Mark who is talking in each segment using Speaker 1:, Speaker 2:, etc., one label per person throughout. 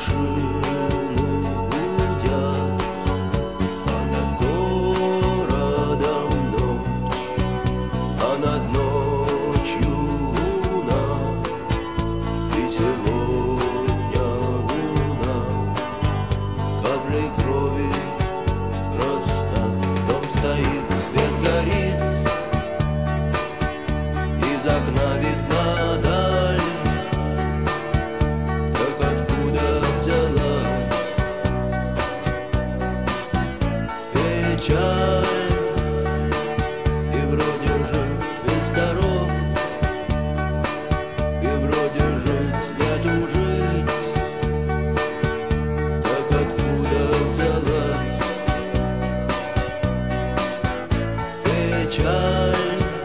Speaker 1: машины гудят, а над городом ночь, а над ночью луна. И сегодня луна каплей крови красна. Дом стоит, свет горит, из окна видна даль. Так откуда взялась печаль? И вроде жив и здоров, и вроде жить нету жить. Так откуда взялась печаль?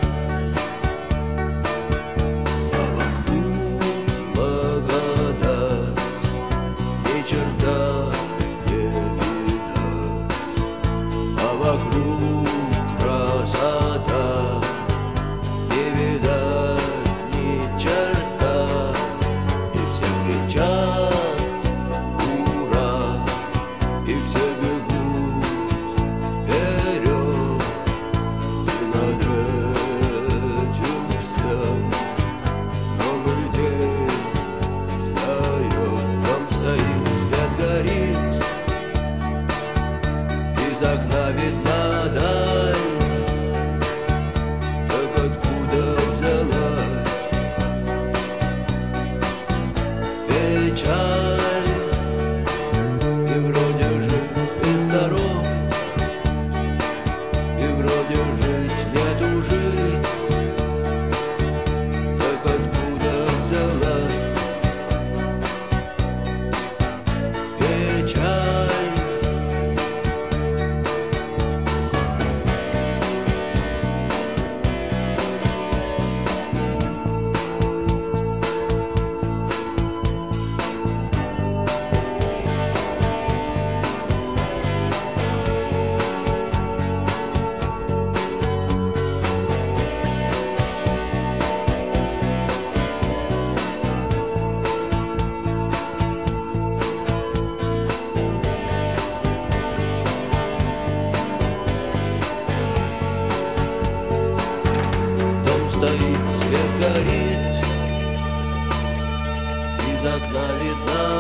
Speaker 1: А вокруг благодать, ни черта не видать. А вокруг красота, не видать ни черта. И все кричат ура, и все бегут вперед. И над этим всем новый день встает. Дом стоит, свет горит, из окна видна даль. Так откуда взялась печаль? И вроде жив и здоров, и вроде жить нету жить. Так откуда взялась печаль? Дом стоит, свет горит, из окна видна